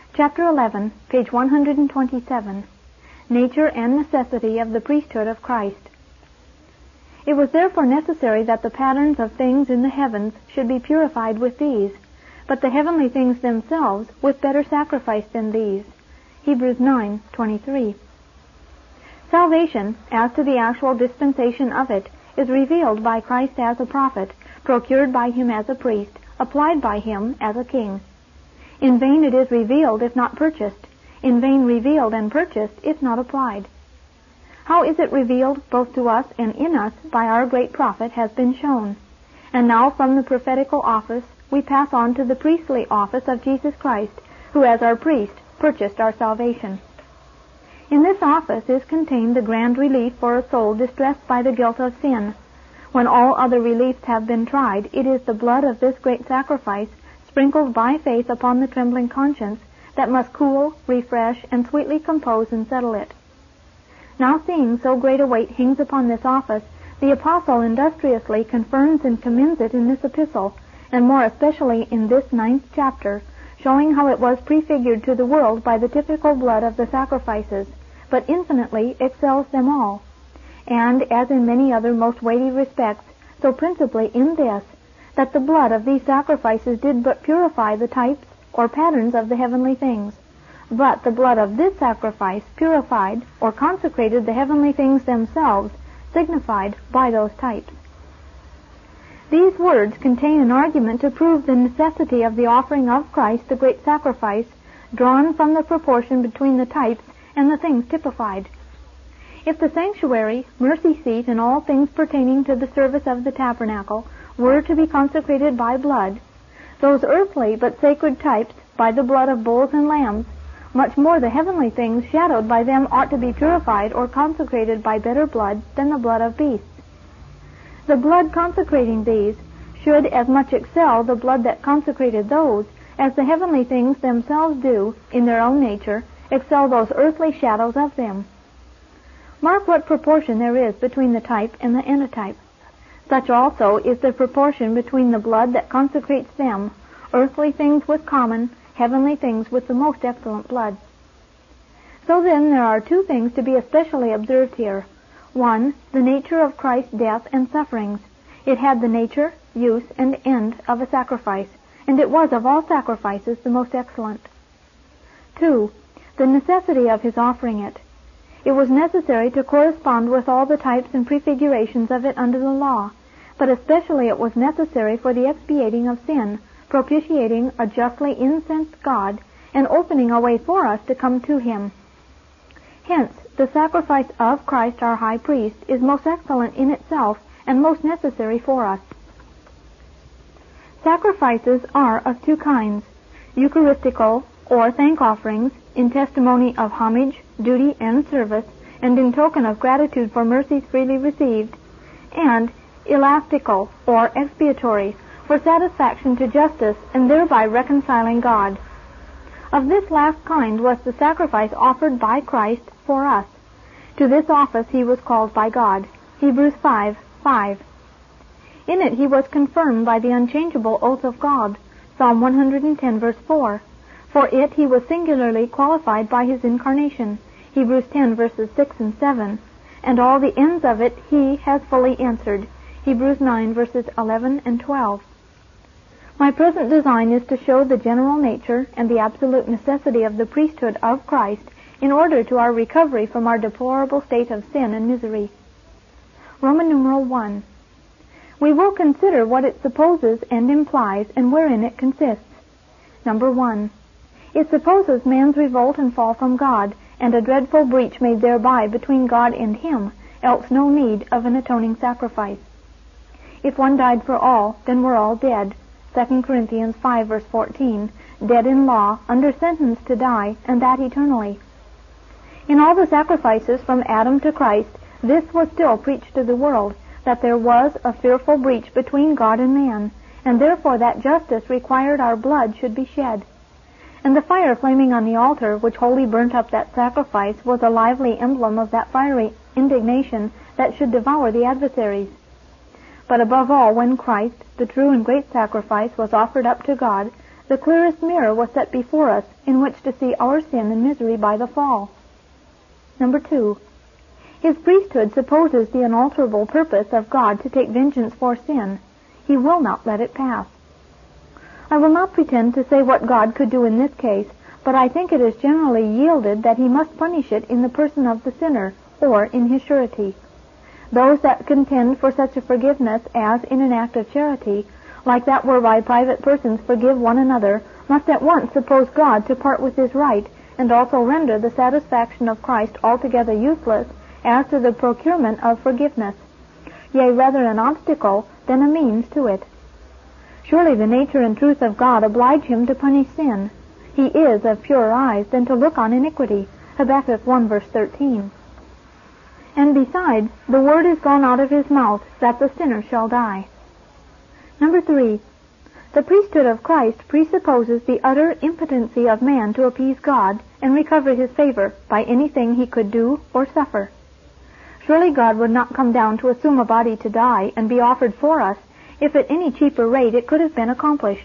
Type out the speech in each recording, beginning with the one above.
Chapter 11, page 127. Nature and Necessity of the Priesthood of Christ. It was therefore necessary that the patterns of things in the heavens should be purified with these, but the heavenly things themselves with better sacrifice than these. Hebrews 9:23. Salvation, as to the actual dispensation of it, is revealed by Christ as a prophet, procured by him as a priest, applied by him as a king. In vain it is revealed if not purchased, in vain revealed and purchased if not applied. How is it revealed both to us and in us by our great prophet has been shown. And now from the prophetical office we pass on to the priestly office of Jesus Christ, who as our priest purchased our salvation. In this office is contained the grand relief for a soul distressed by the guilt of sin. When all other reliefs have been tried, it is the blood of this great sacrifice, sprinkled by faith upon the trembling conscience, that must cool, refresh, and sweetly compose and settle it. Now seeing so great a weight hangs upon this office, the apostle industriously confirms and commends it in this epistle, and more especially in this 9th chapter, showing how it was prefigured to the world by the typical blood of the sacrifices, but infinitely excels them all. And, as in many other most weighty respects, so principally in this, that the blood of these sacrifices did but purify the types or patterns of the heavenly things, but the blood of this sacrifice purified or consecrated the heavenly things themselves, signified by those types. These words contain an argument to prove the necessity of the offering of Christ, the great sacrifice, drawn from the proportion between the types and the things typified. If the sanctuary, mercy seat, and all things pertaining to the service of the tabernacle were to be consecrated by blood, those earthly but sacred types by the blood of bulls and lambs, much more the heavenly things shadowed by them ought to be purified or consecrated by better blood than the blood of beasts. The blood consecrating these should as much excel the blood that consecrated those as the heavenly things themselves do, in their own nature, excel those earthly shadows of them. Mark what proportion there is between the type and the antitype. Such also is the proportion between the blood that consecrates them, earthly things with common, heavenly things with the most excellent blood. So then there are two things to be especially observed here. One, the nature of Christ's death and sufferings. It had the nature, use, and end of a sacrifice, and it was of all sacrifices the most excellent. 2, the necessity of his offering it. It was necessary to correspond with all the types and prefigurations of it under the law, but especially it was necessary for the expiating of sin, propitiating a justly incensed God, and opening a way for us to come to him. Hence, the sacrifice of Christ our high priest is most excellent in itself and most necessary for us. Sacrifices are of two kinds: Eucharistical, or thank offerings, in testimony of homage, duty, and service, and in token of gratitude for mercies freely received, and elastical, or expiatory, for satisfaction to justice, and thereby reconciling God. Of this last kind was the sacrifice offered by Christ for us. To this office he was called by God. Hebrews 5:5. In it he was confirmed by the unchangeable oath of God. Psalm 110 verse 4. For it he was singularly qualified by his incarnation. Hebrews 10 verses 6 and 7. And all the ends of it he has fully answered. Hebrews 9 verses 11 and 12. My present design is to show the general nature and the absolute necessity of the priesthood of Christ in order to our recovery from our deplorable state of sin and misery. Roman numeral 1. We will consider what it supposes and implies and wherein it consists. Number 1. It supposes man's revolt and fall from God, and a dreadful breach made thereby between God and him, else no need of an atoning sacrifice. If one died for all, then we're all dead. 2 Corinthians 5 verse 14, dead in law, under sentence to die, and that eternally. In all the sacrifices from Adam to Christ, this was still preached to the world, that there was a fearful breach between God and man, and therefore that justice required our blood should be shed. And the fire flaming on the altar, which wholly burnt up that sacrifice, was a lively emblem of that fiery indignation that should devour the adversaries. But above all, when Christ, the true and great sacrifice, was offered up to God, The clearest mirror was set before us in which to see our sin and misery by the fall. Number 2. His priesthood supposes the unalterable purpose of God to take vengeance for sin. He will not let it pass. I will not pretend to say what God could do in this case, but I think it is generally yielded that he must punish it in the person of the sinner, or in his surety. Those that contend for such a forgiveness as in an act of charity, like that whereby private persons forgive one another, must at once suppose God to part with his right, and also render the satisfaction of Christ altogether useless as to the procurement of forgiveness, yea, rather an obstacle than a means to it. Surely the nature and truth of God oblige him to punish sin. He is of purer eyes than to look on iniquity. Habakkuk 1 verse 13. And besides, the word is gone out of his mouth, that the sinner shall die. Number 3. The priesthood of Christ presupposes the utter impotency of man to appease God and recover his favor by anything he could do or suffer. Surely God would not come down to assume a body to die and be offered for us if at any cheaper rate it could have been accomplished.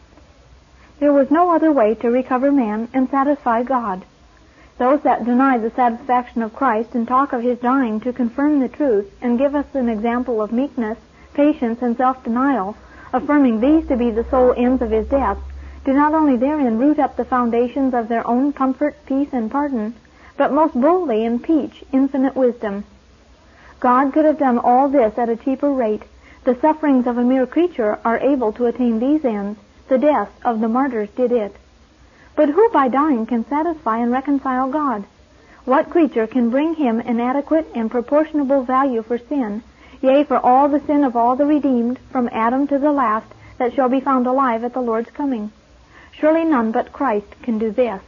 There was no other way to recover man and satisfy God. Those that deny the satisfaction of Christ and talk of his dying to confirm the truth and give us an example of meekness, patience, and self-denial, affirming these to be the sole ends of his death, do not only therein root up the foundations of their own comfort, peace, and pardon, but most boldly impeach infinite wisdom. God could have done all this at a cheaper rate. The sufferings of a mere creature are able to attain these ends. The death of the martyrs did it. But who by dying can satisfy and reconcile God? What creature can bring him an adequate and proportionable value for sin, yea, for all the sin of all the redeemed, from Adam to the last, that shall be found alive at the Lord's coming? Surely none but Christ can do this.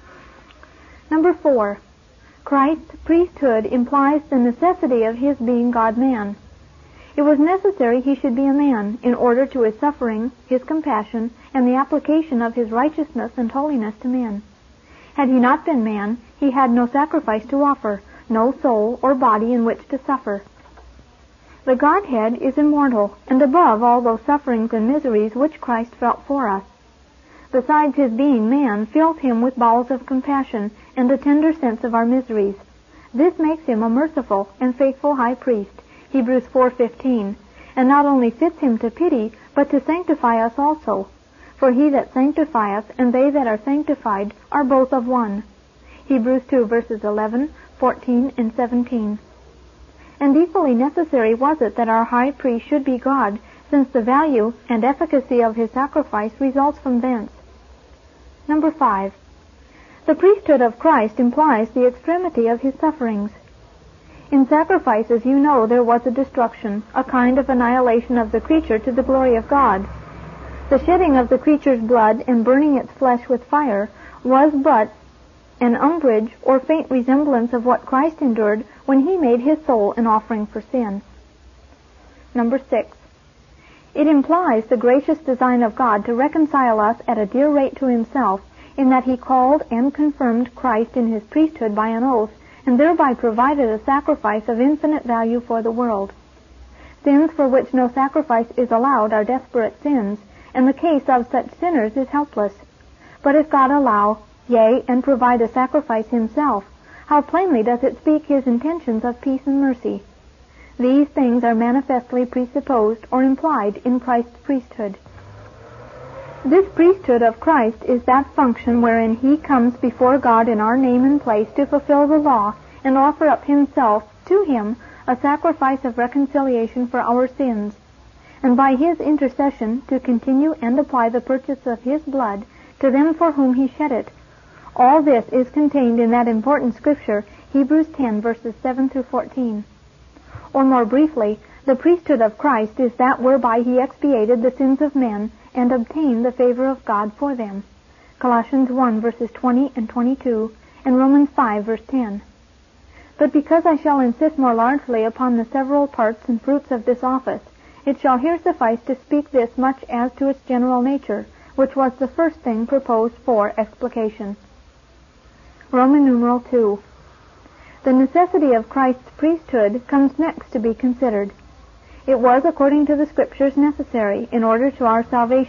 Number 4. Christ's priesthood implies the necessity of his being God-man. It was necessary he should be a man in order to his suffering, his compassion, and the application of his righteousness and holiness to men. Had he not been man, he had no sacrifice to offer, no soul or body in which to suffer. The Godhead is immortal, and above all those sufferings and miseries which Christ felt for us. Besides his being man, fills him with bowels of compassion and a tender sense of our miseries. This makes him a merciful and faithful high priest, Hebrews 4:15, and not only fits him to pity, but to sanctify us also. For he that sanctifieth and they that are sanctified are both of one. Hebrews 2 verses 11, 14, and 17. And equally necessary was it that our high priest should be God, since the value and efficacy of his sacrifice results from thence. Number 5. The priesthood of Christ implies the extremity of his sufferings. In sacrifices, you know, there was a destruction, a kind of annihilation of the creature to the glory of God. The shedding of the creature's blood and burning its flesh with fire was but an umbrage or faint resemblance of what Christ endured when he made his soul an offering for sin. Number 6. It implies the gracious design of God to reconcile us at a dear rate to himself, in that he called and confirmed Christ in his priesthood by an oath, and thereby provided a sacrifice of infinite value for the world. Sins for which no sacrifice is allowed are desperate sins, and the case of such sinners is helpless. But if God allow, yea, and provide a sacrifice himself, how plainly does it speak his intentions of peace and mercy. These things are manifestly presupposed or implied in Christ's priesthood. This priesthood of Christ is that function wherein he comes before God in our name and place to fulfill the law and offer up himself to him a sacrifice of reconciliation for our sins, and by his intercession to continue and apply the purchase of his blood to them for whom he shed it. All this is contained in that important scripture, Hebrews 10 verses 7 through 14. Or more briefly, the priesthood of Christ is that whereby he expiated the sins of men and obtained the favor of God for them. Colossians 1 verses 20 and 22, and Romans 5 verse 10. But because I shall insist more largely upon the several parts and fruits of this office, it shall here suffice to speak this much as to its general nature, which was the first thing proposed for explication. Roman numeral 2. The necessity of Christ's priesthood comes next to be considered. It was, according to the Scriptures, necessary, in order to our salvation,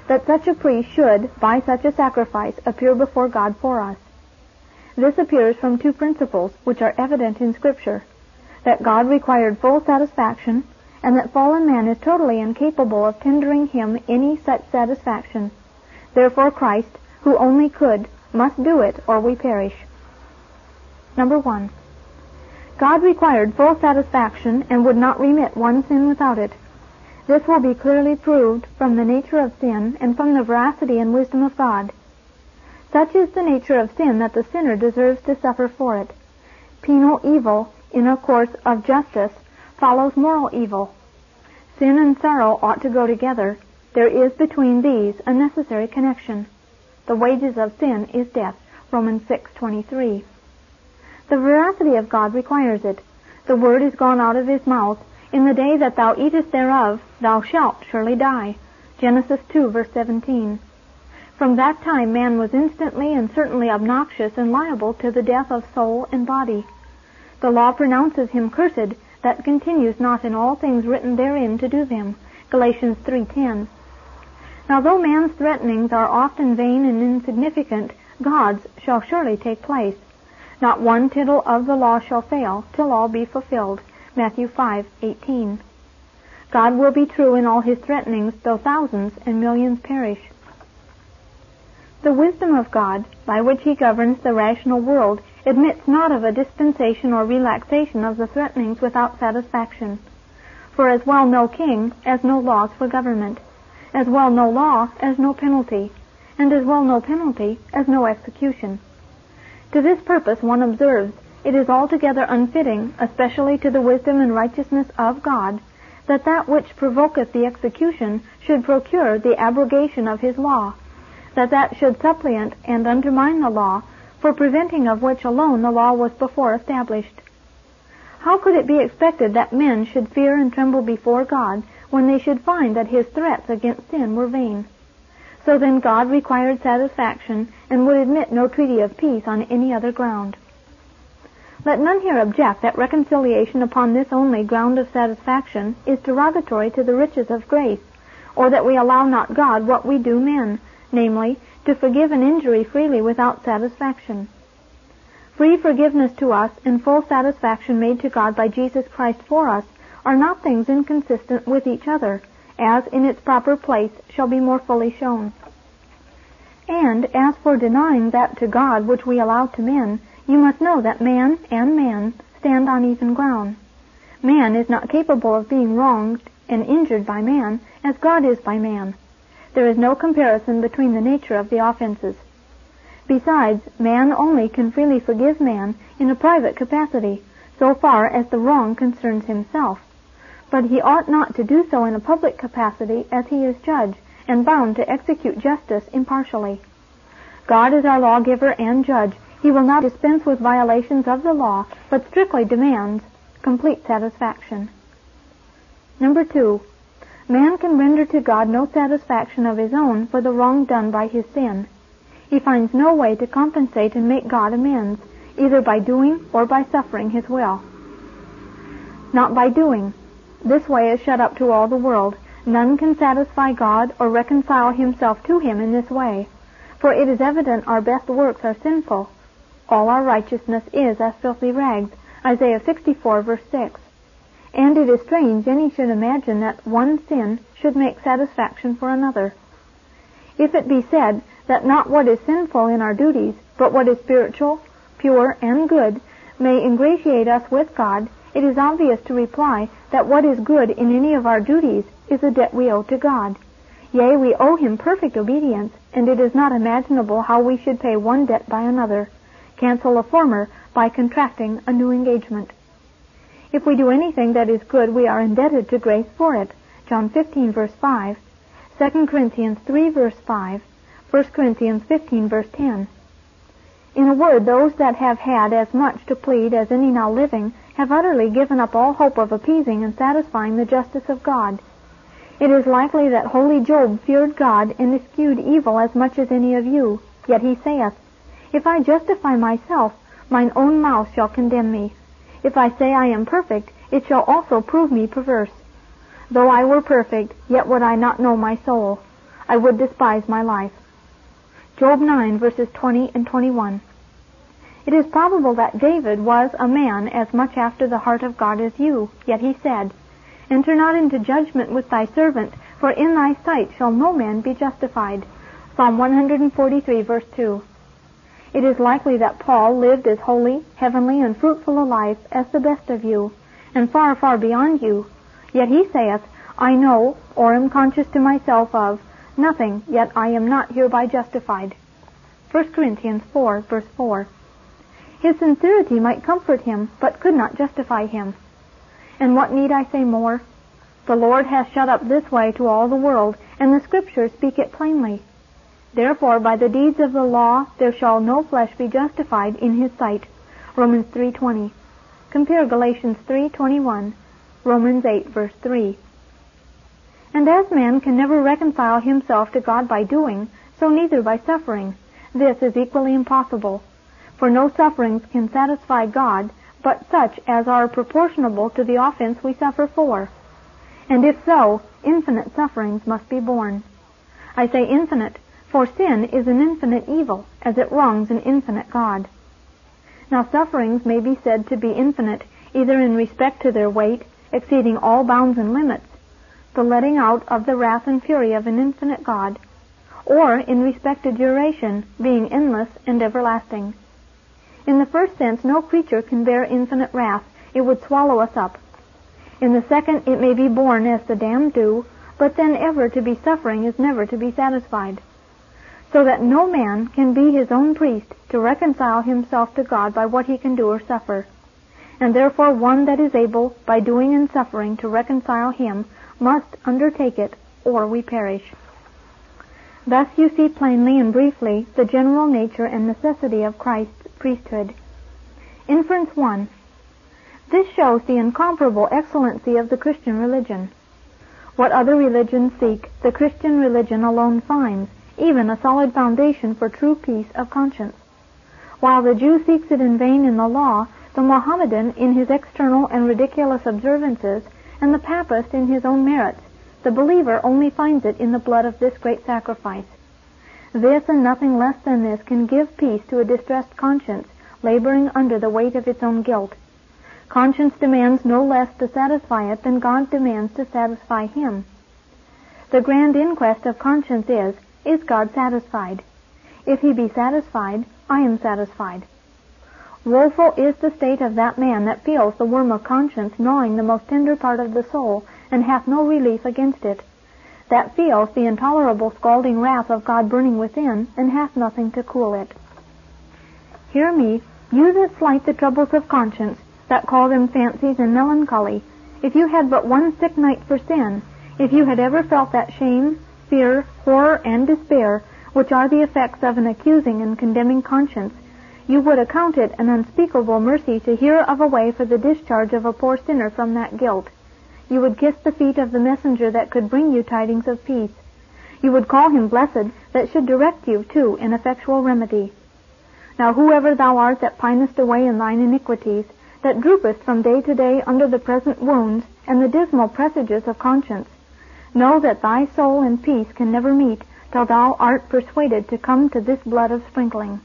that such a priest should, by such a sacrifice, appear before God for us. This appears from two principles which are evident in Scripture, that God required full satisfaction, and that fallen man is totally incapable of tendering him any such satisfaction. Therefore Christ, who only could, must do it, or we perish. Number 1. God required full satisfaction and would not remit one sin without it. This will be clearly proved from the nature of sin and from the veracity and wisdom of God. Such is the nature of sin that the sinner deserves to suffer for it. Penal evil, in a course of justice, follows moral evil. Sin and sorrow ought to go together. There is between these a necessary connection. The wages of sin is death, Romans 6:23. The veracity of God requires it. The word is gone out of his mouth, in the day that thou eatest thereof, thou shalt surely die, Genesis 2, verse 17. From that time man was instantly and certainly obnoxious and liable to the death of soul and body. The law pronounces him cursed that continues not in all things written therein to do them, Galatians 3:10. Now though man's threatenings are often vain and insignificant, God's shall surely take place. Not one tittle of the law shall fail, till all be fulfilled, Matthew 5:18. God will be true in all his threatenings, though thousands and millions perish. The wisdom of God, by which he governs the rational world, admits not of a dispensation or relaxation of the threatenings without satisfaction. For as well no king as no laws for government, as well no law as no penalty, and as well no penalty as no execution. To this purpose one observes, it is altogether unfitting, especially to the wisdom and righteousness of God, that that which provoketh the execution should procure the abrogation of his law, that should supplant and undermine the law, for preventing of which alone the law was before established. How could it be expected that men should fear and tremble before God when they should find that his threats against sin were vain? So then God required satisfaction and would admit no treaty of peace on any other ground. Let none here object that reconciliation upon this only ground of satisfaction is derogatory to the riches of grace, or that we allow not God what we do men, namely, to forgive an injury freely without satisfaction. Free forgiveness to us and full satisfaction made to God by Jesus Christ for us are not things inconsistent with each other, as in its proper place shall be more fully shown. And as for denying that to God which we allow to men, you must know that man and man stand on even ground. Man is not capable of being wronged and injured by man as God is by man. There is no comparison between the nature of the offenses. Besides, man only can freely forgive man in a private capacity, so far as the wrong concerns himself. But he ought not to do so in a public capacity, as he is judge, and bound to execute justice impartially. God is our lawgiver and judge. He will not dispense with violations of the law, but strictly demands complete satisfaction. Number 2. Man can render to God no satisfaction of his own for the wrong done by his sin. He finds no way to compensate and make God amends, either by doing or by suffering his will. Not by doing. This way is shut up to all the world. None can satisfy God or reconcile himself to him in this way, for it is evident our best works are sinful. All our righteousness is as filthy rags, Isaiah 64, verse 6. And it is strange any should imagine that one sin should make satisfaction for another. If it be said that not what is sinful in our duties, but what is spiritual, pure, and good, may ingratiate us with God, it is obvious to reply that what is good in any of our duties is a debt we owe to God. Yea, we owe him perfect obedience, and it is not imaginable how we should pay one debt by another, cancel a former by contracting a new engagement. If we do anything that is good, we are indebted to grace for it, John 15, verse 5, 2 Corinthians 3, verse 5, 1 Corinthians 15, verse 10. In a word, those that have had as much to plead as any now living have utterly given up all hope of appeasing and satisfying the justice of God. It is likely that holy Job feared God and eschewed evil as much as any of you. Yet he saith, If I justify myself, mine own mouth shall condemn me. If I say I am perfect, it shall also prove me perverse. Though I were perfect, yet would I not know my soul. I would despise my life. Job 9, verses 20 and 21. It is probable that David was a man as much after the heart of God as you, yet he said, Enter not into judgment with thy servant, for in thy sight shall no man be justified. Psalm 143, verse 2. It is likely that Paul lived as holy, heavenly, and fruitful a life as the best of you, and far, far beyond you. Yet he saith, I know, or am conscious to myself of, nothing, yet I am not hereby justified. 1 Corinthians 4, verse 4. His sincerity might comfort him, but could not justify him. And what need I say more? The Lord hath shut up this way to all the world, and the Scriptures speak it plainly. Therefore, by the deeds of the law there shall no flesh be justified in his sight. Romans 3:20. Compare Galatians 3:21, Romans 8, verse 3. And as man can never reconcile himself to God by doing, so neither by suffering. This is equally impossible. For no sufferings can satisfy God, but such as are proportionable to the offense we suffer for. And if so, infinite sufferings must be borne. I say infinite, for sin is an infinite evil, as it wrongs an infinite God. Now sufferings may be said to be infinite, either in respect to their weight, exceeding all bounds and limits, the letting out of the wrath and fury of an infinite God, or in respect to duration, being endless and everlasting. In the first sense, no creature can bear infinite wrath. It would swallow us up. In the second, it may be borne as the damned do, but then ever to be suffering is never to be satisfied. So that no man can be his own priest to reconcile himself to God by what he can do or suffer. And therefore one that is able, by doing and suffering, to reconcile him, must undertake it, or we perish. Thus you see plainly and briefly the general nature and necessity of Christ's priesthood. Inference 1. This shows the incomparable excellency of the Christian religion. What other religions seek, the Christian religion alone finds, even a solid foundation for true peace of conscience. While the Jew seeks it in vain in the law, the Mohammedan in his external and ridiculous observances, and the Papist in his own merits, the believer only finds it in the blood of this great sacrifice. This and nothing less than this can give peace to a distressed conscience, laboring under the weight of its own guilt. Conscience demands no less to satisfy it than God demands to satisfy him. The grand inquest of conscience is God satisfied? If he be satisfied, I am satisfied. Woeful is the state of that man that feels the worm of conscience gnawing the most tender part of the soul, and hath no relief against it, that feels the intolerable scalding wrath of God burning within, and hath nothing to cool it. Hear me, you that slight the troubles of conscience, that call them fancies and melancholy, if you had but one sick night for sin, if you had ever felt that shame, fear, horror, and despair, which are the effects of an accusing and condemning conscience, you would account it an unspeakable mercy to hear of a way for the discharge of a poor sinner from that guilt. You would kiss the feet of the messenger that could bring you tidings of peace. You would call him blessed that should direct you to an effectual remedy. Now whoever thou art that pinest away in thine iniquities, that droopest from day to day under the present wounds and the dismal presages of conscience, know that thy soul and peace can never meet till thou art persuaded to come to this blood of sprinkling.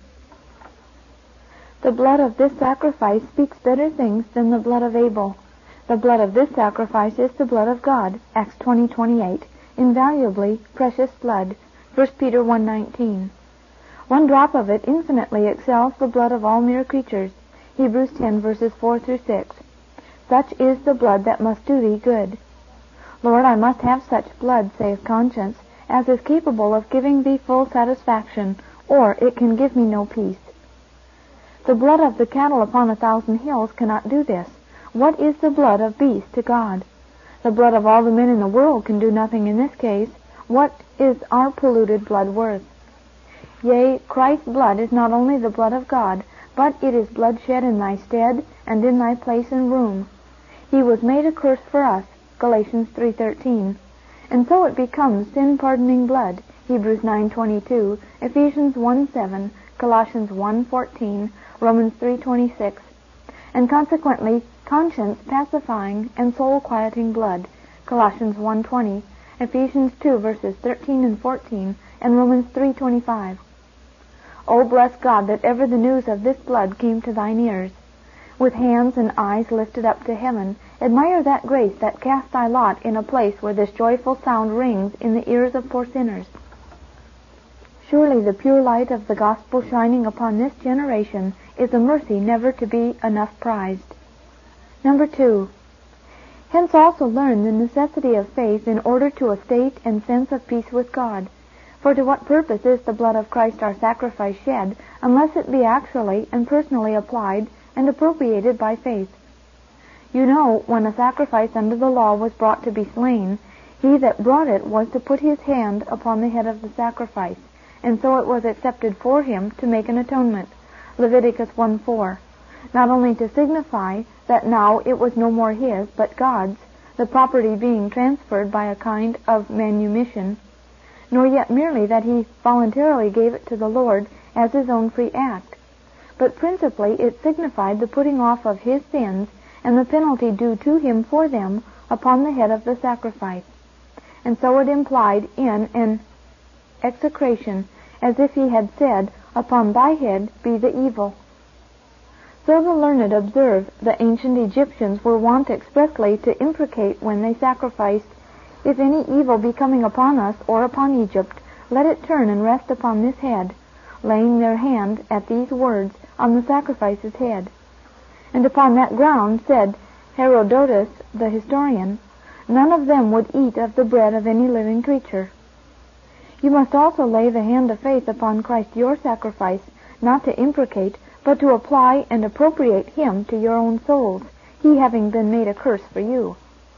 The blood of this sacrifice speaks better things than the blood of Abel. The blood of this sacrifice is the blood of God, Acts 20:28, invaluably precious blood, 1 Peter 1:19. One drop of it infinitely excels the blood of all mere creatures, Hebrews 10 verses 4 through 6. Such is the blood that must do thee good. Lord, I must have such blood, saith conscience, as is capable of giving thee full satisfaction, or it can give me no peace. The blood of the cattle upon 1,000 hills cannot do this. What is the blood of beasts to God? The blood of all the men in the world can do nothing in this case. What is our polluted blood worth? Yea, Christ's blood is not only the blood of God, but it is blood shed in thy stead and in thy place and room. He was made a curse for us, Galatians 3:13. And so it becomes sin-pardoning blood, Hebrews 9:22, Ephesians 1:7, Colossians 1:14, Romans 3:26, and consequently conscience pacifying and soul quieting blood, Colossians 1:20, Ephesians 2 verses 13 and 14, and Romans 3:25. O bless God that ever the news of this blood came to thine ears. With hands and eyes lifted up to heaven, admire that grace that cast thy lot in a place where this joyful sound rings in the ears of poor sinners. Surely the pure light of the gospel shining upon this generation is a mercy never to be enough prized. Number 2. Hence also learn the necessity of faith in order to a state and sense of peace with God. For to what purpose is the blood of Christ our sacrifice shed, unless it be actually and personally applied and appropriated by faith? You know, when a sacrifice under the law was brought to be slain, he that brought it was to put his hand upon the head of the sacrifice, and so it was accepted for him to make an atonement. Leviticus 1:4. Not only to signify that now it was no more his, but God's, the property being transferred by a kind of manumission, nor yet merely that he voluntarily gave it to the Lord as his own free act, but principally it signified the putting off of his sins and the penalty due to him for them upon the head of the sacrifice. And so it implied in an execration, as if he had said, Upon thy head be the evil. So the learned observe the ancient Egyptians were wont expressly to imprecate when they sacrificed, If any evil be coming upon us or upon Egypt, let it turn and rest upon this head, laying their hand at these words on the sacrifice's head. And upon that ground, said Herodotus the historian, none of them would eat of the bread of any living creature. You must also lay the hand of faith upon Christ your sacrifice, not to imprecate, but to apply and appropriate him to your own souls, he having been made a curse for you.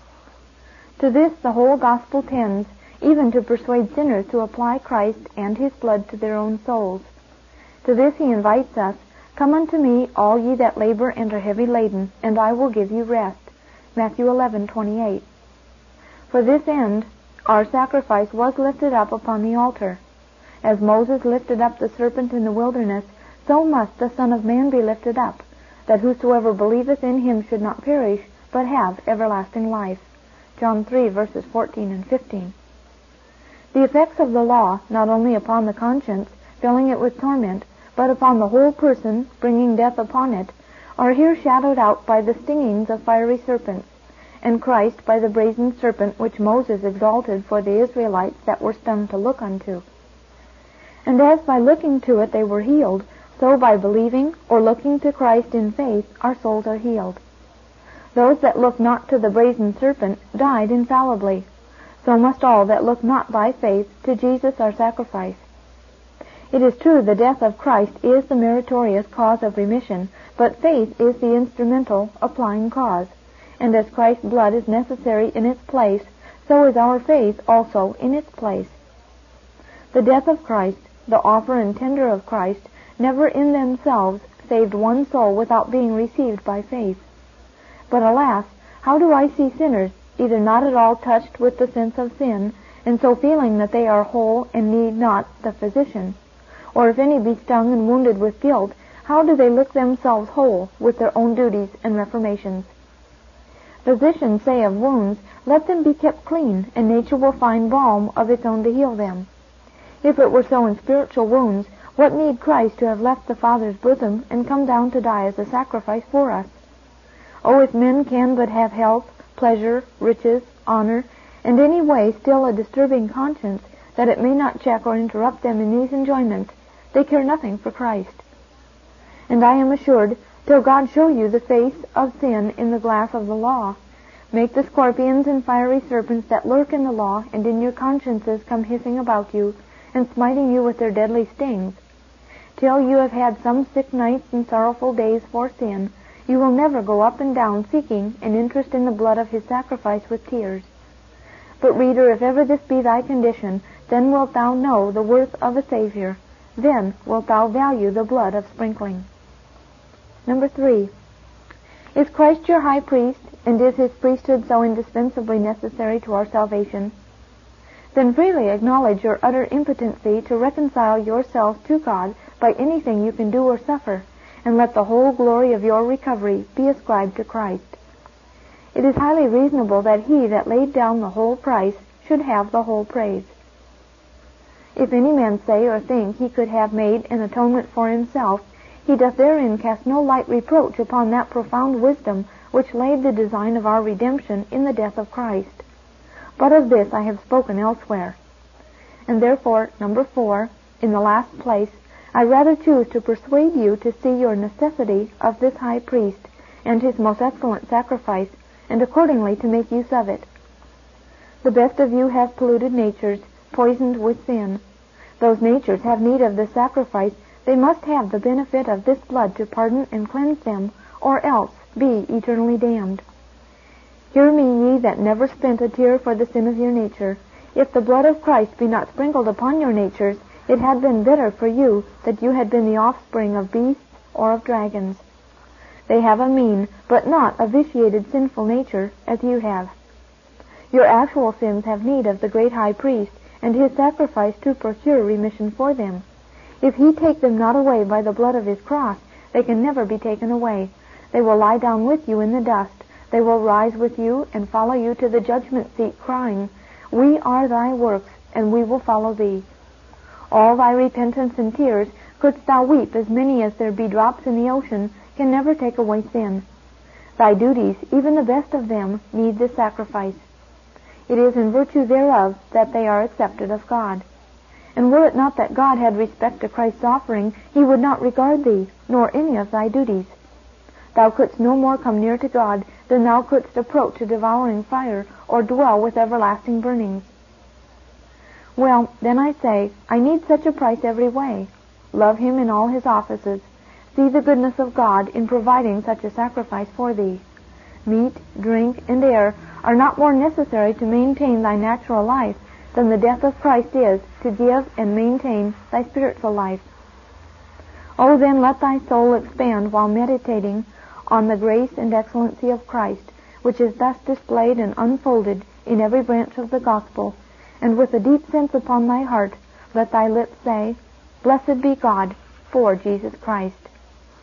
To this the whole gospel tends, even to persuade sinners to apply Christ and his blood to their own souls. To this he invites us, Come unto me, all ye that labor and are heavy laden, and I will give you rest. Matthew 11:28. For this end, our sacrifice was lifted up upon the altar. As Moses lifted up the serpent in the wilderness, so must the Son of Man be lifted up, that whosoever believeth in him should not perish, but have everlasting life. John 3 verses 14 and 15. The effects of the law, not only upon the conscience, filling it with torment, but upon the whole person, bringing death upon it, are here shadowed out by the stingings of fiery serpents, and Christ by the brazen serpent which Moses exalted for the Israelites that were stung to look unto. And as by looking to it they were healed, so by believing or looking to Christ in faith our souls are healed. Those that look not to the brazen serpent died infallibly. So must all that look not by faith to Jesus our sacrifice. It is true the death of Christ is the meritorious cause of remission, but faith is the instrumental, applying cause. And as Christ's blood is necessary in its place, so is our faith also in its place. The death of Christ, the offer and tender of Christ, never in themselves saved one soul without being received by faith. But alas, how do I see sinners, either not at all touched with the sense of sin, and so feeling that they are whole and need not the physician? Or if any be stung and wounded with guilt, how do they look themselves whole with their own duties and reformations? Physicians say of wounds, let them be kept clean, and nature will find balm of its own to heal them. If it were so in spiritual wounds, what need Christ to have left the Father's bosom and come down to die as a sacrifice for us? Oh, if men can but have health, pleasure, riches, honor, and any way still a disturbing conscience, that it may not check or interrupt them in these enjoyments, they care nothing for Christ. And I am assured, till God show you the face of sin in the glass of the law, make the scorpions and fiery serpents that lurk in the law and in your consciences come hissing about you, and smiting you with their deadly stings, till you have had some sick nights and sorrowful days for sin, you will never go up and down seeking an interest in the blood of his sacrifice with tears. But, reader, if ever this be thy condition, then wilt thou know the worth of a Savior. Then wilt thou value the blood of sprinkling. Number 3. Is Christ your high priest, and is his priesthood so indispensably necessary to our salvation? Then freely acknowledge your utter impotency to reconcile yourselves to God by anything you can do or suffer, and let the whole glory of your recovery be ascribed to Christ. It is highly reasonable that he that laid down the whole price should have the whole praise. If any man say or think he could have made an atonement for himself, he doth therein cast no light reproach upon that profound wisdom which laid the design of our redemption in the death of Christ. But of this I have spoken elsewhere. And therefore, number 4, in the last place, I rather choose to persuade you to see your necessity of this high priest and his most excellent sacrifice, and accordingly to make use of it. The best of you have polluted natures, poisoned with sin. Those natures have need of the sacrifice. They must have the benefit of this blood to pardon and cleanse them, or else be eternally damned. Hear me, ye that never spent a tear for the sin of your nature. If the blood of Christ be not sprinkled upon your natures, it had been better for you that you had been the offspring of beasts or of dragons. They have a mean, but not a vitiated sinful nature, as you have. Your actual sins have need of the great high priest, and his sacrifice to procure remission for them. If he take them not away by the blood of his cross, they can never be taken away. They will lie down with you in the dust. They will rise with you and follow you to the judgment seat, crying, We are thy works, and we will follow thee. All thy repentance and tears, couldst thou weep as many as there be drops in the ocean, can never take away sin. Thy duties, even the best of them, need this sacrifice. It is in virtue thereof that they are accepted of God. And were it not that God had respect to Christ's offering, he would not regard thee, nor any of thy duties. Thou couldst no more come near to God than thou couldst approach a devouring fire, or dwell with everlasting burnings. Well, then I say, I need such a price every way. Love him in all his offices. See the goodness of God in providing such a sacrifice for thee. Meat, drink, and air are not more necessary to maintain thy natural life than the death of Christ is to give and maintain thy spiritual life. Oh, then let thy soul expand while meditating on the grace and excellency of Christ, which is thus displayed and unfolded in every branch of the gospel, and with a deep sense upon thy heart, let thy lips say, Blessed be God for Jesus Christ.